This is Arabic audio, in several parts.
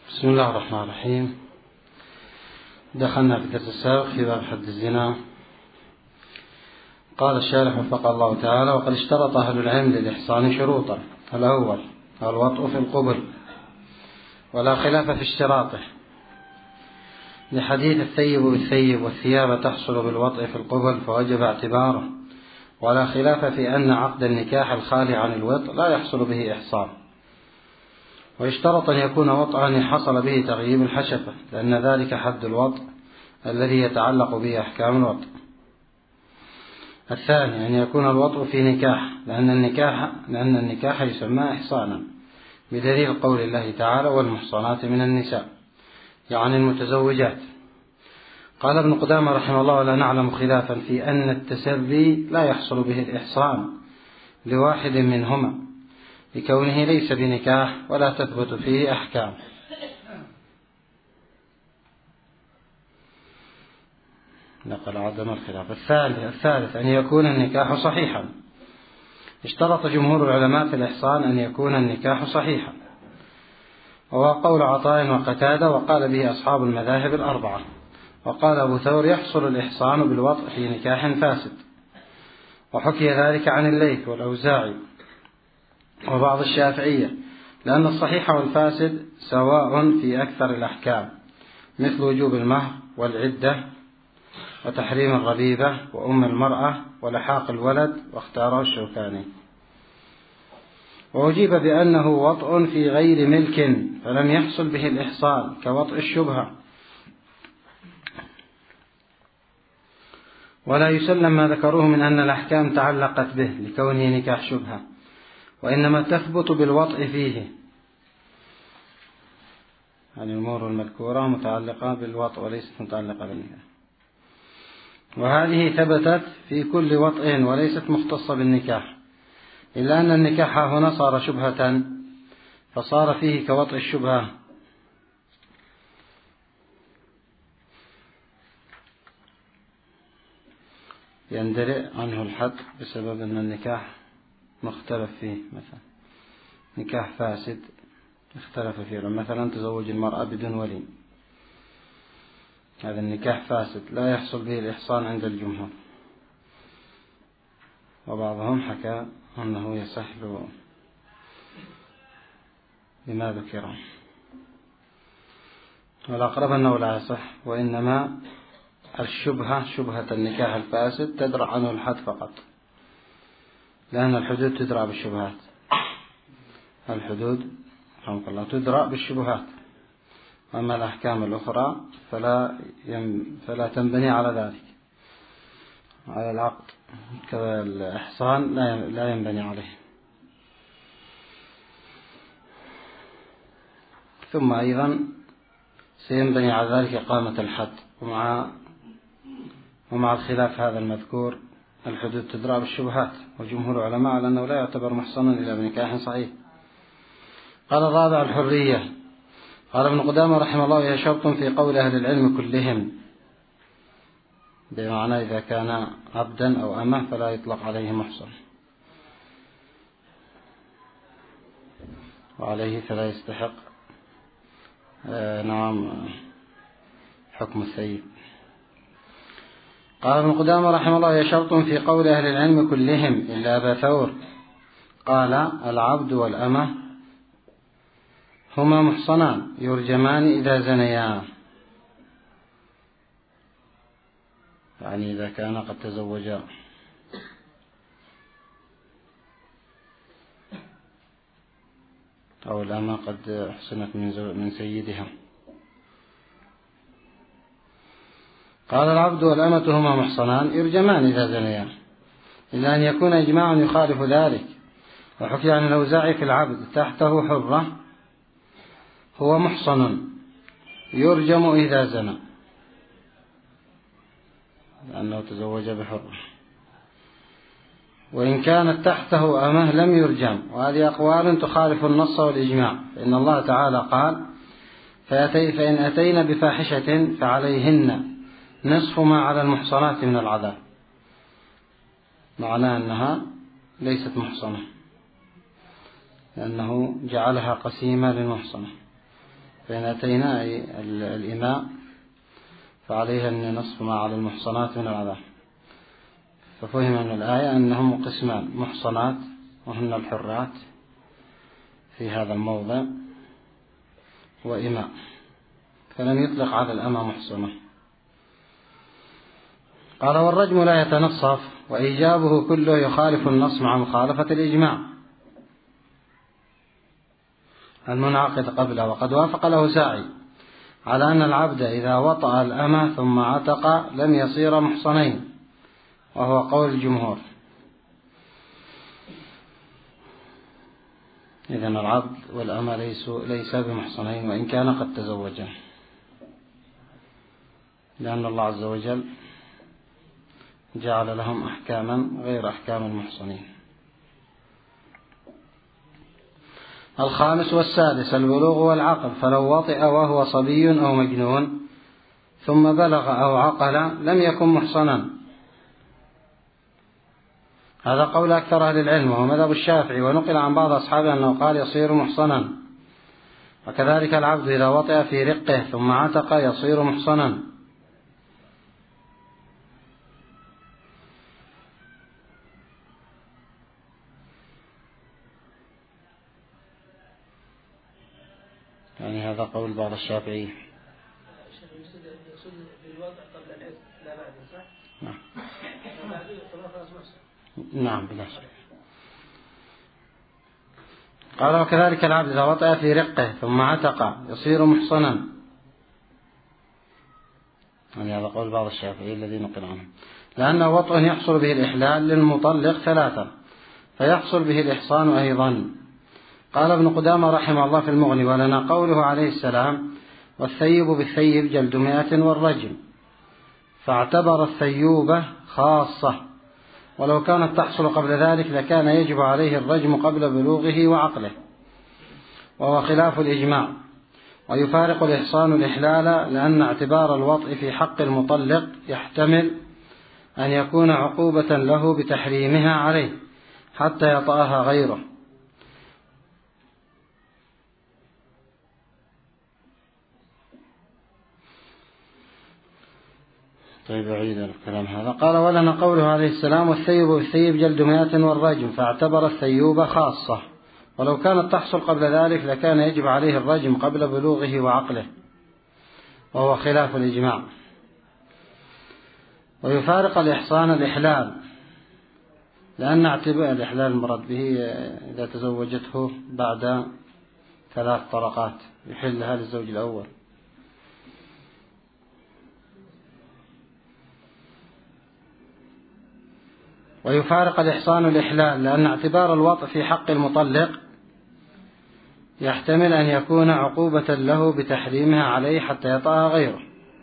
بسم الله الرحمن الرحيم. دخلنا في الدرس السابق في باب حد الزنا. قال الشارح وفق الله تعالى: وقد اشترط أهل العلم للإحصان شروطا. الأول الوطء في القبل، ولا خلاف في اشتراطه، لحديث الثيب بالثيب والثياب تحصل بالوطء في القبل فوجب اعتباره، ولا خلاف في أن عقد النكاح الخالي عن الوطء لا يحصل به إحصان. ويشترط أن يكون وطئا حصل به تغييب الحشفة، لأن ذلك حد الوطء الذي يتعلق به أحكام الوطء. الثاني أن يكون الوطء في نكاح، لأن النكاح يسمى إحصانا، بدليل قول الله تعالى: والمحصنات من النساء، يعني المتزوجات. قال ابن قدامة رحمه الله: ولا نعلم خلافا في أن التسري لا يحصل به الإحصان لواحد منهما، لكونه ليس بنكاح ولا تثبت فيه أحكام. نقل عدم الخلاف. الثالث أن يكون النكاح صحيحا. اشترط جمهور العلماء في الإحصان أن يكون النكاح صحيحا، وهو قول عطاء وقتادة، وقال به أصحاب المذاهب الأربعة. وقال أبو ثور: يحصل الإحصان بالوطء في نكاح فاسد، وحكي ذلك عن الليث والأوزاعي وبعض الشافعية، لأن الصحيح والفاسد سواء في أكثر الأحكام، مثل وجوب المهر والعدة وتحريم الربيبة وأم المرأة ولحاق الولد، واختاره الشوكاني. وأجيب بأنه وطء في غير ملك فلم يحصل به الإحصان، كوطء الشبهة، ولا يسلم ما ذكروه من أن الأحكام تعلقت به لكونه نكاح شبهة، وإنما تثبت بالوطء فيه. يعني الأمور المذكورة متعلقة بالوطء وليست متعلقة بالنكاح، وهذه ثبتت في كل وطء وليست مختصة بالنكاح، إلا أن النكاح هنا صار شبهة، فصار فيه كوطء الشبهة. يندرئ عنه الحد بسبب أن النكاح مختلف فيه، مثلا نكاح فاسد اختلف فيه، مثلا تزوج المرأة بدون ولي، هذا النكاح فاسد لا يحصل به الإحصان عند الجمهور، وبعضهم حكى أنه يصح بما ذكر، والأقرب أنه لا يصح، وإنما الشبهة شبهة النكاح الفاسد تدرع عنه الحد فقط، لأن الحدود تدرع بالشبهات، الحدود رحمك الله تدرع بالشبهات، أما الأحكام الأخرى فلا تنبني على ذلك، على العقد، كذا الإحصان لا ينبني عليه. ثم أيضا سينبني على ذلك إقامة الحد، ومع الخلاف هذا المذكور الحدود تدرى بالشبهات، وجمهور العلماء على أنه لا يعتبر محصنا إلا بنكاح صحيح. قال الرابع الحرية. قال ابن قدامة رحمه الله: هي شرط في قول أهل العلم كلهم، بمعنى إذا كان عبدا أو أمه فلا يطلق عليه محصن، وعليه فلا يستحق حكم الثيب. قال ابن قدامة رحمه الله: هي شرط في قول أهل العلم كلهم إلا أبا ثور، قال: العبد والأمة هما محصنان يرجمان إذا زنيا، يعني إذا كان قد تزوجا، أو الأمة قد أحسنت من سيدها. قال: العبد والأمة هما محصنان يرجمان إذا زنيا، إلا أن يكون إجماع يخالف ذلك. وحكي عن الأوزاعي في العبد: تحته حرة هو محصن يرجم إذا زنى، لأنه تزوج بحرة. وإن كانت تحته أمه لم يرجم، وهذه أقوال تخالف النص والإجماع، فإن الله تعالى قال: فإن أتينا بفاحشة فعليهن نصف ما على المحصنات من العذاب، معناه أنها ليست محصنة، لأنه جعلها قسيمة للمحصنة. فإن أتينا الإماء فعليها أن نصف ما على المحصنات من العذاب. ففهم من الآية أنهم قسمان: محصنات وهن الحرات في هذا الموضع، وإماء، فلم يطلق على الأمة محصنة. قال: والرجم لا يتنصف، وإيجابه كله يخالف النص مع مخالفة الإجماع المنعقد قبله. وقد وافق له ساعي على أن العبد إذا وطأ الأمة ثم عتق لم يصير محصنين، وهو قول الجمهور. إذن العبد والأمة ليس بمحصنين وإن كان قد تزوجا، لأن الله عز وجل جعل لهم أحكاما غير أحكام المحصنين. الخامس والسادس: البلوغ والعقل. فلو وطئ وهو صبي أو مجنون ثم بلغ أو عقل لم يكن محصنا. هذا قول أكثر أهل العلم، وهو مذهب الشافعي، ونقل عن بعض أصحابه أنه قال يصير محصنا. وكذلك العبد إذا وطئ في رقه ثم عتق يصير محصنا. يعني هذا قول بعض الشافعي. نعم بلا شك. قال: وكذلك العبد إذا وطئ في رقه ثم عتق يصير محصنا. يعني هذا قول بعض الشافعي الذي نقل عنه، لأنه وطئ يحصل به الإحلال للمطلق ثلاثة، فيحصل به الإحصان أيضا. قال ابن قدامة رحمه الله في المغني: ولنا قوله عليه السلام: والثيب بالثيب جلد 100 والرجم، فاعتبر الثيوبة خاصة، ولو كانت تحصل قبل ذلك لكان يجب عليه الرجم قبل بلوغه وعقله، وهو خلاف الإجماع. ويفارق الإحصان الإحلال، لأن اعتبار الوطء في حق المطلق يحتمل أن يكون عقوبة له بتحريمها عليه حتى يطأها غيره. طيب أعيد الكلام هذا. قال: ولنا قوله عليه السلام: والثيب بالثيب جلد 100 والرجم، فاعتبر الثيوبة خاصة، ولو كانت تحصل قبل ذلك لكان يجب عليه الرجم قبل بلوغه وعقله، وهو خلاف الإجماع. ويفارق الإحصان الإحلال، لأن اعتبار الإحلال المراد به إذا تزوجته بعد 3 طلقات يحلها للزوج الأول. ويفارق الإحصان الإحلال، لأن اعتبار الوطء في حق المطلق يحتمل أن يكون عقوبة له بتحريمها عليه حتى يطأها غيره،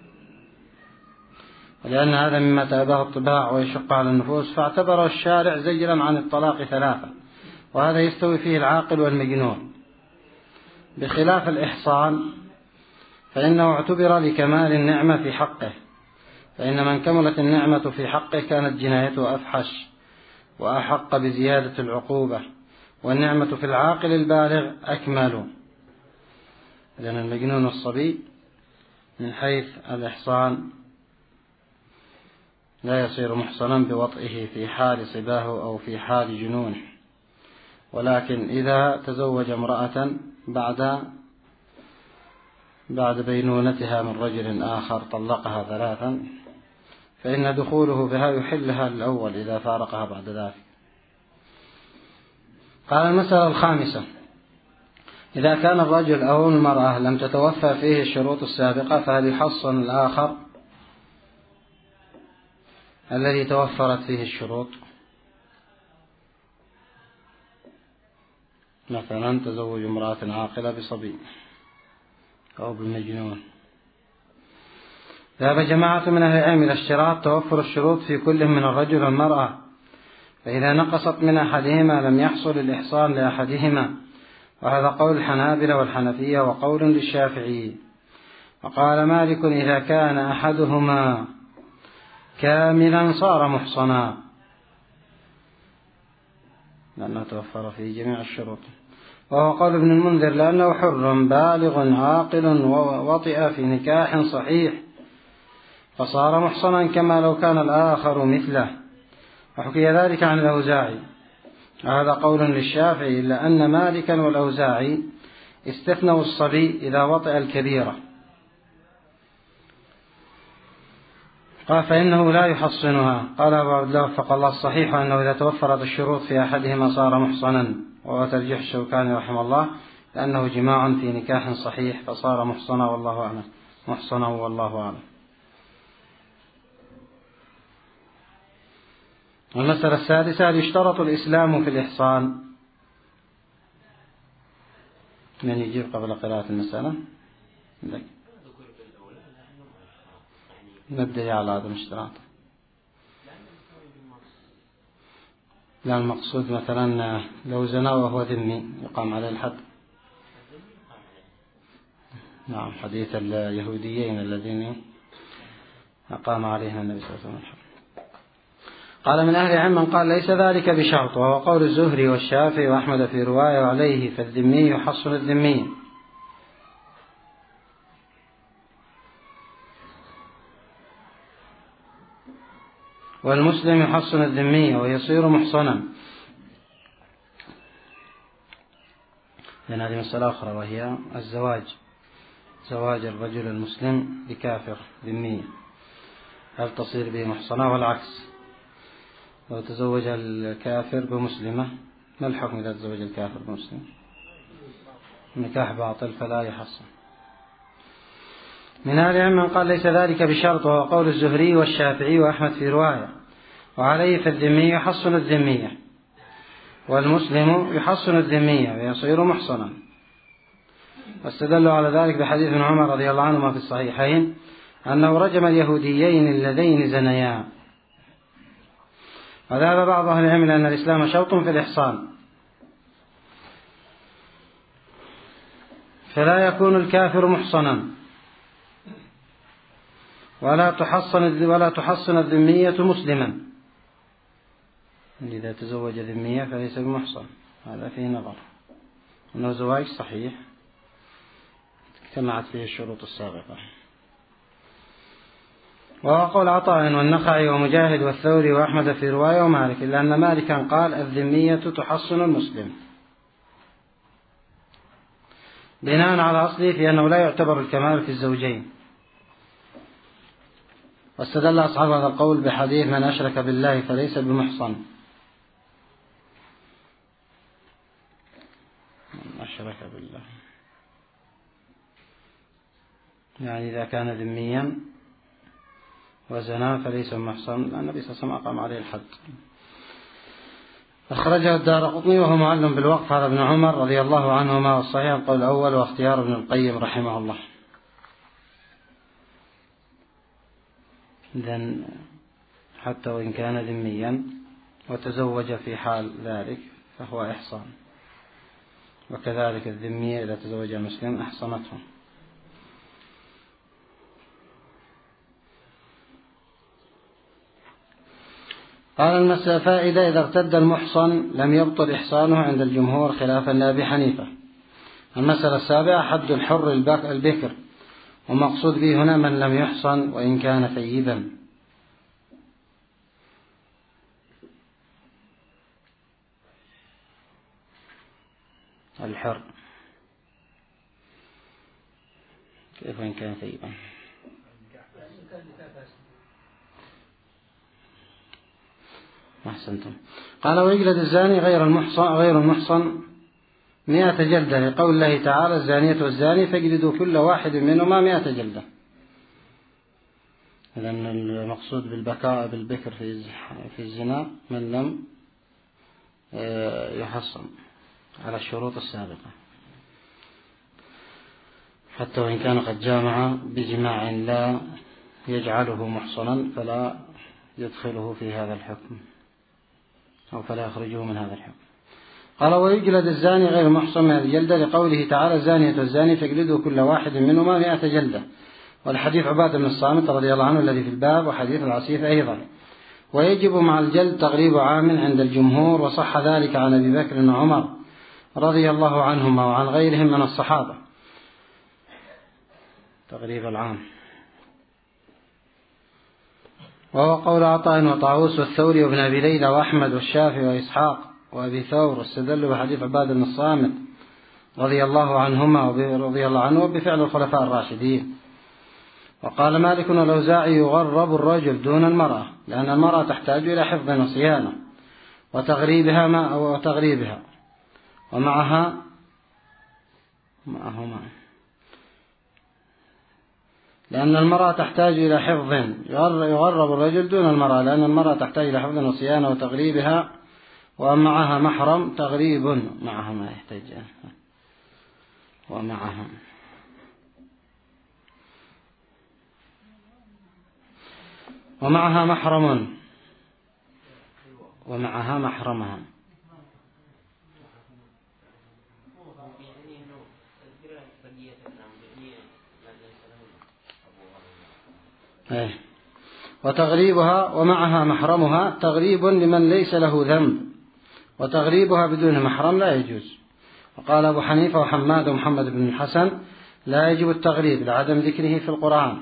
ولأن هذا مما تأباه الطباع ويشق على النفوس، فاعتبره الشارع زجرا عن الطلاق 3، وهذا يستوي فيه العاقل والمجنون، بخلاف الإحصان فإنه اعتبر لكمال النعمة في حقه، فإن من كملت النعمة في حقه كانت جنايته أفحش وأحق بزيادة العقوبة، والنعمة في العاقل البالغ أكمل. لأن المجنون الصبي من حيث الإحصان لا يصير محصنا بوطئه في حال صباه أو في حال جنونه، ولكن إذا تزوج امرأة بعد بينونتها من رجل آخر طلقها 3 فإن دخوله بها يحلها الأول إذا فارقها بعد ذلك. قال: المسألة الخامسة: إذا كان الرجل أو المرأة لم تتوفى فيه الشروط السابقة، فهل يحصن الآخر الذي توفرت فيه الشروط؟ مثلا تزوج امرأة عاقلة بصبي أو بالمجنون. ذهب جماعة من أهل العلم إلى اشتراط توفر الشروط في كل من الرجل والمرأة، فإذا نقصت من أحدهما لم يحصل الإحصان لأحدهما، وهذا قول الحنابلة والحنفية وقول للشافعي. وقال مالك: إذا كان أحدهما كاملا صار محصنا، لأنه توفر فيه جميع الشروط. وهو قول ابن المنذر لأنه حر بالغ عاقل ووطئ في نكاح صحيح فصار محصنا كما لو كان الآخر مثله. وحكي ذلك عن الأوزاعي، هذا قول للشافعي، إلا أن مالكا والأوزاعي استثنوا الصبي إذا وطئ الكبيرة، قال فإنه لا يحصنها. قال أبو عبد الله وفق الله الصحيح أنه إذا توفرت الشروط في أحدهما صار محصنا، وترجيح الشوكاني رحمه الله لأنه جماع في نكاح صحيح فصار محصنا والله أعلم. محصنا والله أعلم. المسألة السادسة: هل يشترط الإسلام في الإحصان؟ من يجيب قبل قراءة المسألة؟ نبدأ على هذا الاشتراط. لا، المقصود مثلا لو زنا وهو ذمي يقام عليه الحد. نعم، حديث اليهوديين الذين أقام عليهم النبي صلى الله عليه وسلم. قال من أهل العلم من قال ليس ذلك بشرط، وهو قول الزهري والشافعي وأحمد في رواية وعليه، فالذمي يحصن الذمي. والمسلم يحصن الذمي ويصير محصنا. لأن هذه مسألة أخرى وهي الزواج، زواج الرجل المسلم بكافر ذمي، هل تصير به محصنة؟ والعكس، لو تزوج الكافر بمسلمة ما الحكم إذا تزوج الكافر بمسلم؟ نكاح باطل فلا يحصن. من أهل العلم من قال ليس ذلك بشرط، وهو قول الزهري والشافعي وأحمد في رواية وعليه، فالذمي يحصن الذمية والمسلم يحصن الذمية ويصير محصنا. واستدلوا على ذلك بحديث ابن عمر رضي الله عنهما في الصحيحين أنه رجم اليهوديين اللذين زنيا. وذهب بعض أهل العلم أن الإسلام شرط في الإحصان، فلا يكون الكافر محصنا ولا تحصن الذمية مسلما. إذا تزوج ذمية فليس بمحصن، هذا فيه نظر، أنه زواج صحيح اجتمعت فيه الشروط السابقة. وهو قول عطاء والنخعي ومجاهد والثوري وأحمد في رواية ومالك، إلا أن مالكا قال الذمية تحصن المسلم، بناء على أصله في أنه لا يعتبر الكمال في الزوجين. واستدل أصحاب هذا القول بحديث من أشرك بالله فليس بمحصن. من أشرك بالله يعني إذا كان ذميا وزنا فليس محصن، النبي صلى الله عليه وسلم أقام عليه الحد. أخرجه الدارقطني وهو معلم بالوقف على ابن عمر رضي الله عنهما، والصحيح القول الأول واختيار ابن القيم رحمه الله. إذن حتى وإن كان ذميا وتزوج في حال ذلك فهو إحصان، وكذلك الذمية إذا تزوج مسلم أحصنته. قال المسألة فائدة: إذا ارتد المحصن لم يبطل إحصانه عند الجمهور خلافا لأبي حنيفة. المسألة السابعة: حد الحر البكر، ومقصود به هنا من لم يحصن وإن كان ثيبا. الحر كيف وإن كان ثيبا؟ أحسنتم. قال ويجلد الزاني غير المحصن 100 جلدة، لقول الله تعالى الزانية والزاني فاجلدوا كل واحد منهما 100 جلدة. لأن المقصود بالبكاء بالبكر في الزنا من لم يحصن على الشروط السابقة، حتى وإن كان قد جامع بجماع لا يجعله محصنا فلا يدخله في هذا الحكم، أو فلا يخرجه من هذا الحكم. قال ويجلد الزاني غير محصن 100 جلدة، لقوله تعالى الزانية والزاني فاجلدوا كل واحد منهما 100 جلدة، والحديث عبادة بن الصامت رضي الله عنه الذي في الباب، وحديث العسيف أيضا. ويجب مع الجلد تغليب عام عند الجمهور، وصح ذلك عن أبي بكر وعمر رضي الله عنهما وعن غيرهم من الصحابة. تغريب العام. وهو قول عطاء وطاووس والثوري وابن أبي ليلى وأحمد والشافعي وإسحاق وأبي ثور، واستدلوا بحديث عبادة بن الصامت رضي الله عنهما ورضي الله عنه بفعل الخلفاء الراشدين. وقال مالك والأوزاعي يغرب الرجل دون المرأة، لأن المرأة تحتاج إلى حفظ وصيانة وتغريبها ومعها لأن المرأة تحتاج إلى حفظ، يغرب الرجل دون المرأة، لأن المرأة تحتاج إلى حفظ وصيانة وتغريبها، ومعها محرم تغريب معها ما يحتاج ومعها محرمها. وتغريبها ومعها محرمها تغريب لمن ليس له ذنب، وتغريبها بدون محرم لا يجوز. وقال أبو حنيفة وحماد ومحمد بن الحسن لا يجب التغريب لعدم ذكره في القرآن.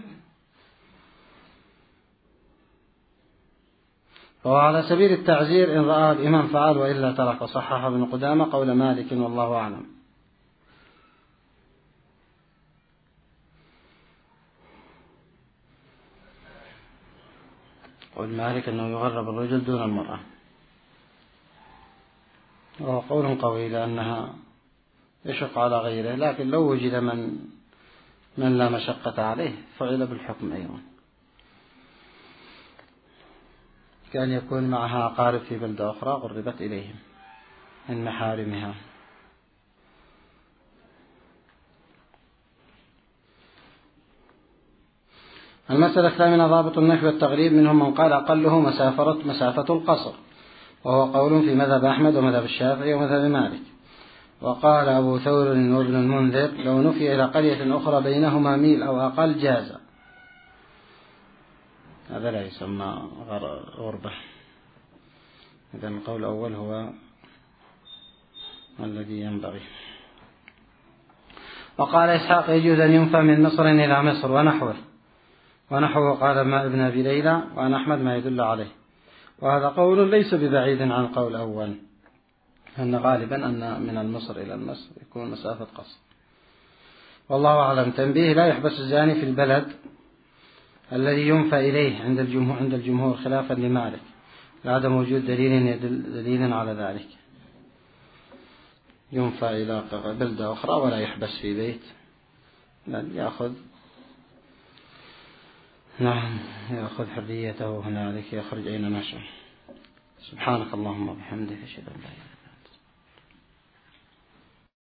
وهو على سبيل التعزير إن رأى الإمام فعل وإلا ترك، وصحح ابن قدامة قول مالك والله أعلم. قول مالك أنه يغرب الرجل دون المرأة، وهو قول قوي لأنها يشق على غيره، لكن لو وجد من لا مشقة عليه فعل بالحكم أيضا، كان يكون معها أقارب في بلدة أخرى غربت إليهم من محارمها. المسألة الثامنة ضابط النفي والتغريب. منهم من قال أقله مسافة القصر، وهو قول في مذهب أحمد ومذهب الشافعي ومذهب مالك. وقال أبو ثور وابن المنذر لو نفي إلى قرية أخرى بينهما ميل أو أقل جاز. هذا لا يسمى غربة. إذا القول الأول هو الذي ينبغي. وقال إسحاق يجوز أن ينفى من مصر إلى مصر ونحوه قال ابن أبي ليلى وعن أحمد ما يدل عليه. وهذا قول ليس ببعيد عن القول الأول، أن غالبا أن من المصر إلى المصر يكون مسافة قصر. والله أعلم. تنبيه: لا يحبس الزاني في البلد الذي ينفى إليه عند الجمهور خلافا لمالك لعدم وجود دليل على ذلك. ينفى إلى بلدة أخرى ولا يحبس في بيت، بل يأخذ حريته هنالك، يخرج أينما شاء. سبحانك اللهم وبحمدك، أشهد أن لا إله إلا أنت.